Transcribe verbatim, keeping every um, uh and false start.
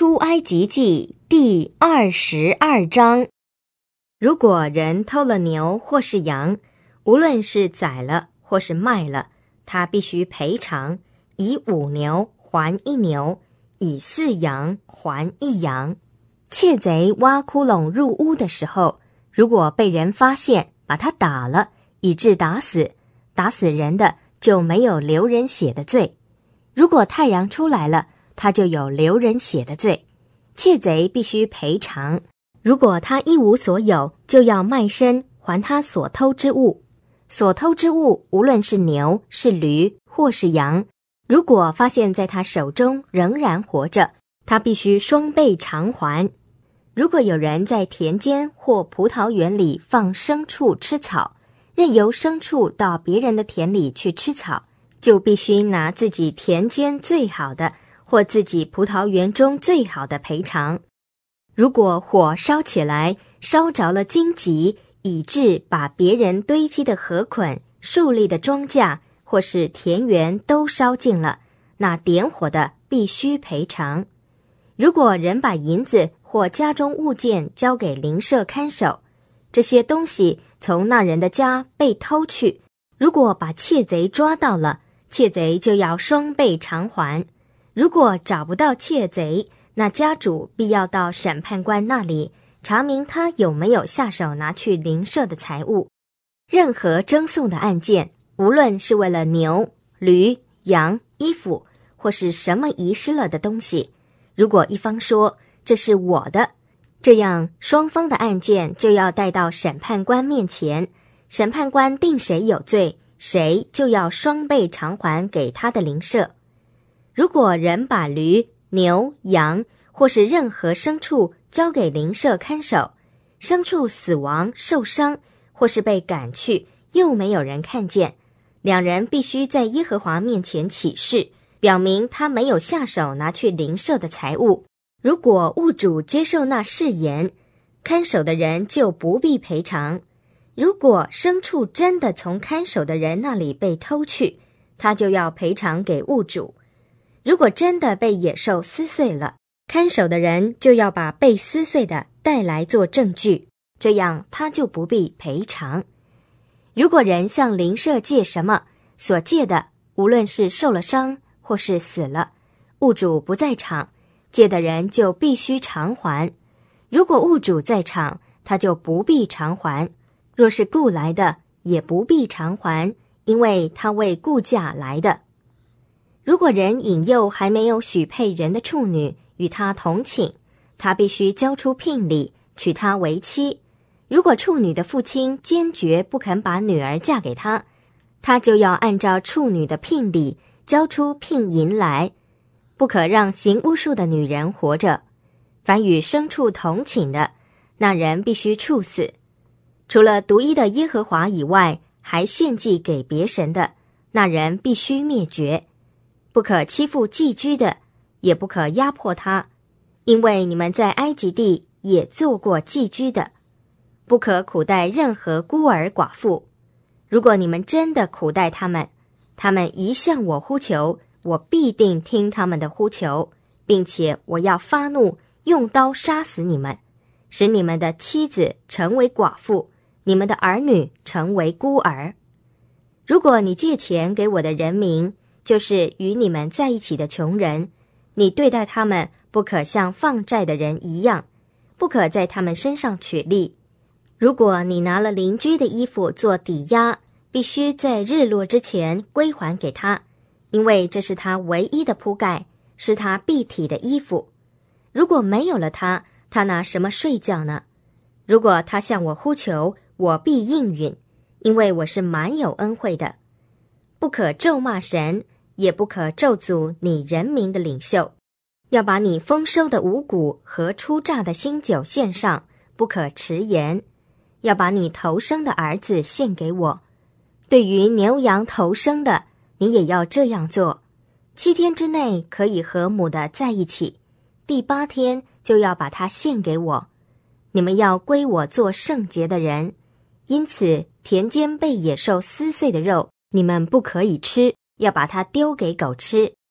出埃及记第二十二章。如果人偷了牛或是羊，无论是宰了或是卖了，他必须赔偿，以五牛还一牛，以四羊还一羊。窃贼挖窟窿入屋的时候，如果被人发现，把他打了，以致打死，打死人的就没有流人血的罪。如果太阳出来了，他就有流人血的罪，窃贼必须赔偿。如果他一无所有，就要卖身还他所偷之物。所偷之物无论是牛是驴或是羊，如果发现在他手中仍然活着，他必须双倍偿还。如果有人在田间或葡萄园里放牲畜吃草，任由牲畜到别人的田里去吃草，就必须拿自己田间最好的或自己葡萄园中最好的赔偿。如果火烧起来，烧着了荆棘，以致把别人堆积的禾捆、竖立的庄稼或是田园都烧尽了，那点火的必须赔偿。如果人把银子或家中物件交给邻舍看守，这些东西从那人的家被偷去，如果把窃贼抓到了，窃贼就要双倍偿还。如果找不到窃贼，那家主必要到审判官那里查明他有没有下手拿去邻舍的财物。任何争讼的案件，无论是为了牛、驴、羊、衣服，或是什么遗失了的东西，如果一方说这是我的，这样双方的案件就要带到审判官面前，审判官定谁有罪，谁就要双倍偿还给他的邻舍。如果人把驴、牛、羊或是任何牲畜交给邻舍看守，牲畜死亡、受伤，或是被赶去，又没有人看见，两人必须在耶和华面前起誓，表明他没有下手拿去邻舍的财物。如果物主接受那誓言，看守的人就不必赔偿。如果牲畜真的从看守的人那里被偷去，他就要赔偿给物主。如果真的被野兽撕碎了，看守的人就要把被撕碎的带来做证据，这样他就不必赔偿。如果人向邻舍借什么，所借的无论是受了伤或是死了，物主不在场，借的人就必须偿还。如果物主在场，他就不必偿还。若是雇来的，也不必偿还，因为他为雇价来的。如果人引诱还没有许配人的处女与他同寝，他必须交出聘礼，娶她为妻。如果处女的父亲坚决不肯把女儿嫁给他，他就要按照处女的聘礼交出聘银来，不可让行巫术的女人活着。凡与牲畜同寝的，那人必须处死。除了独一的耶和华以外，还献祭给别神的，那人必须灭绝。不可欺负寄居的，也不可压迫他，因为你们在埃及地也做过寄居的。不可苦待任何孤儿寡妇。如果你们真的苦待他们，他们一向我呼求，我必定听他们的呼求，并且我要发怒，用刀杀死你们，使你们的妻子成为寡妇，你们的儿女成为孤儿。如果你借钱给我的人民，就是与你们在一起的穷人，你对待他们不可像放债的人一样，不可在他们身上取利。如果你拿了邻居的衣服做抵押，必须在日落之前归还给他，因为这是他唯一的铺盖，是他蔽体的衣服。如果没有了他，他拿什么睡觉呢？如果他向我呼求，我必应允，因为我是满有恩惠的。不可咒骂神，也不可咒诅你人民的领袖。要把你丰收的五谷和初榨的新酒献上，不可迟延。要把你头生的儿子献给我。对于牛羊头生的，你也要这样做。七天之内可以和母的在一起，第八天就要把它献给我。你们要归我做圣洁的人。因此田间被野兽撕碎的肉，你们不可以吃，要把它丢给狗吃。